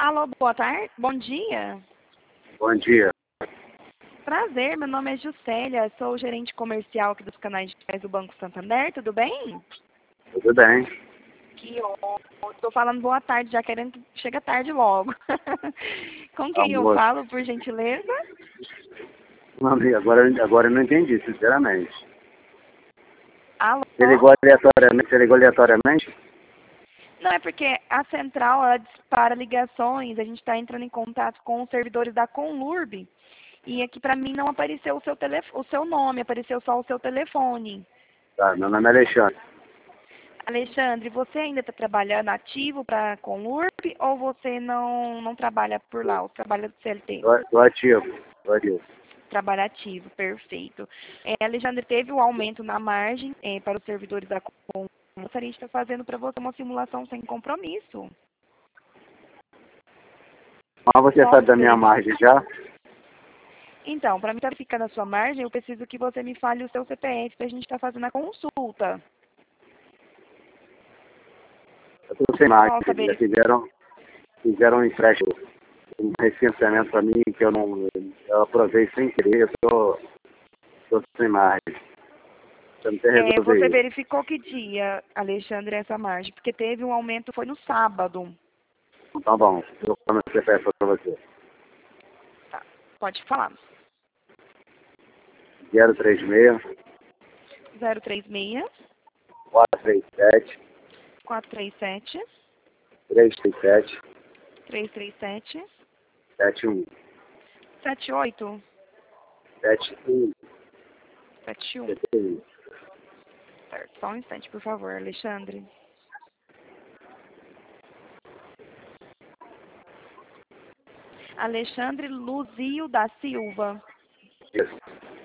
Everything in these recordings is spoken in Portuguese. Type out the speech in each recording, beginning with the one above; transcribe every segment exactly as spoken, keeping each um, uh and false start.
Alô, boa tarde, bom dia. Bom dia. Prazer, meu nome é Juscelia, sou gerente comercial aqui dos canais digitais do Banco Santander, tudo bem? Tudo bem. Que ótimo, estou falando boa tarde, já querendo que chega tarde logo. Com quem eu Almoço. falo, por gentileza? Não, agora, agora eu não entendi, sinceramente. Alô? Você ligou aleatoriamente? Você ligou aleatoriamente? Não, é porque a central, ela dispara ligações, a gente está entrando em contato com os servidores da Conlurb, e aqui para mim não apareceu o seu, telef o seu nome, apareceu só o seu telefone. Tá, meu nome é Alexandre. Alexandre, você ainda está trabalhando ativo para a Conlurb ou você não, não trabalha por lá, ou trabalha do C L T? Tô, tô ativo. Tô ativo. Trabalha ativo, perfeito. É, Alexandre, teve o aumento na margem é, para os servidores da Conlurb. Gostaria de estar fazendo para você uma simulação sem compromisso. Mas você Posso sabe da minha verificar? margem já? Então, para mim verificar a sua margem, eu preciso que você me fale o seu C P F para a gente estar fazendo a consulta. Eu tô sem margem. Posso Já verificar? fizeram, fizeram um empréstimo, um refinanciamento para mim que eu não eu aprovei sem querer. Eu tô, tô sem margem. Você não tem É, resolver você isso. verificou que dia, Alexandre, essa margem? Porque teve um aumento, foi no sábado. Então, bom. Eu vou falar meu C P F para você. Tá, pode falar. zero três seis, zero três seis, quatro três sete, quatro três sete, três três sete, três três sete, sete um. sete oito, sete um. sete um. sete um. Certo, só um instante, por favor, Alexandre. Alexandre Luzio da Silva. Isso.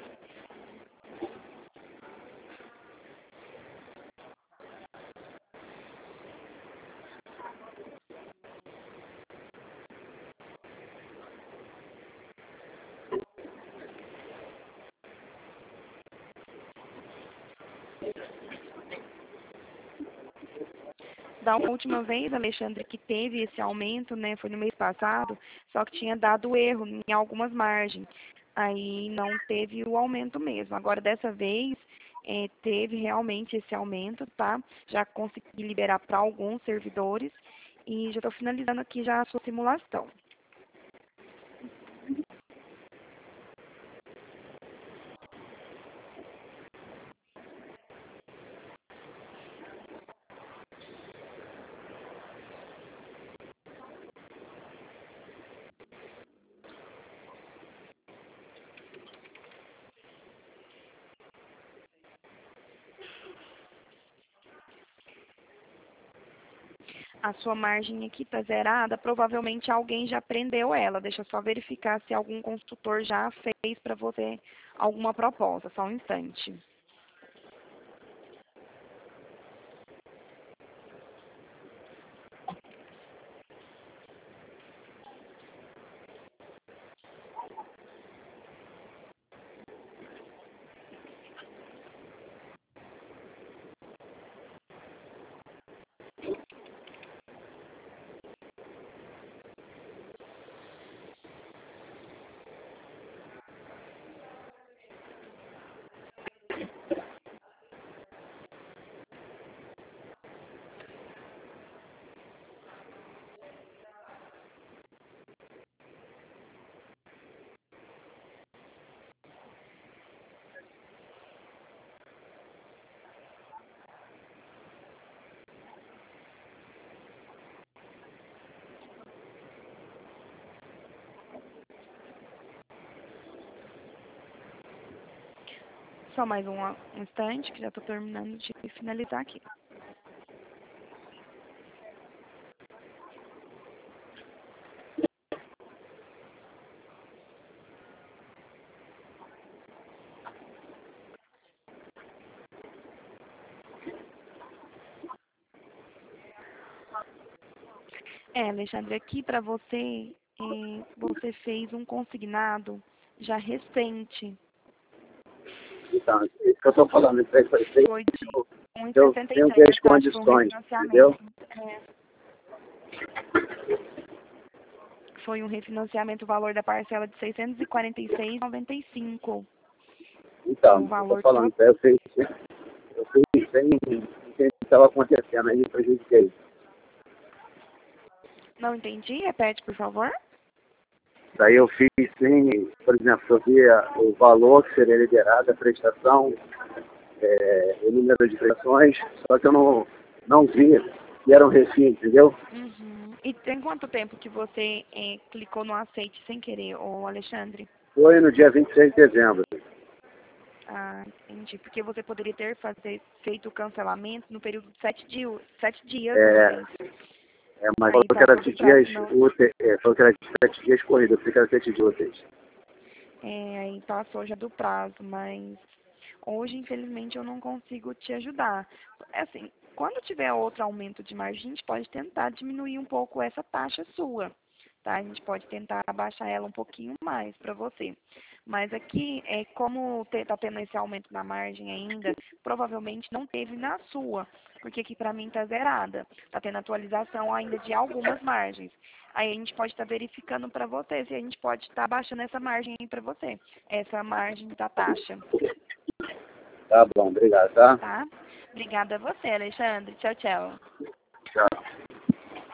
Da última vez, Alexandre, que teve esse aumento, né, foi no mês passado, só que tinha dado erro em algumas margens. Aí não teve o aumento mesmo. Agora, dessa vez, é, teve realmente esse aumento, tá? Já consegui liberar para alguns servidores e já estou finalizando aqui já a sua simulação. A sua margem aqui está zerada, provavelmente alguém já prendeu ela. Deixa eu só verificar se algum consultor já fez para você alguma proposta. Só um instante. Só mais um, um instante, que já estou terminando de finalizar aqui. É, Alexandre, aqui para você, eh, você fez um consignado já recente. Então, isso que eu estou falando, isso aí, isso aí, Foi de eu tenho que ver as um vírgula sessenta e sete, tá? Acho que foi um condições, entendeu? refinanciamento. É. foi um refinanciamento, o valor da parcela de seiscentos e quarenta e seis reais e noventa e cinco centavos. Então, O eu valor tô falando, todo. eu fiz, eu fiz sem o que estava acontecendo, aí me prejudiquei. Não entendi, repete, por favor. Daí eu fiz sem, por exemplo, eu via o valor que seria liberado, a prestação, é, o número de prestações, só que eu não, não via que era um refim, entendeu? Uhum. E tem quanto tempo que você eh, clicou no aceite sem querer, ô Alexandre? Foi no dia vinte e seis de dezembro. Ah, entendi. Porque você poderia ter fazer, feito o cancelamento no período de sete, dias, sete dias É, úteis. é, mas Aí falou que era passou do de prazo, dias não. úteis, é, falou que era de sete dias corridos, eu pensei que era sete dias úteis. É, aí passou já do prazo, mas hoje, infelizmente, eu não consigo te ajudar. É assim, quando tiver outro aumento de margem, a gente pode tentar diminuir um pouco essa taxa sua, tá? A gente pode tentar abaixar ela um pouquinho mais para você. Mas aqui, é, como está tendo esse aumento na margem ainda, provavelmente não teve na sua, porque aqui para mim está zerada. Está tendo atualização ainda de algumas margens. Aí a gente pode estar verificando para você se a gente pode estar abaixando essa margem aí para você, essa margem da taxa. Tá bom, obrigado, tá? Tá? Obrigada a você, Alexandre. Tchau, tchau.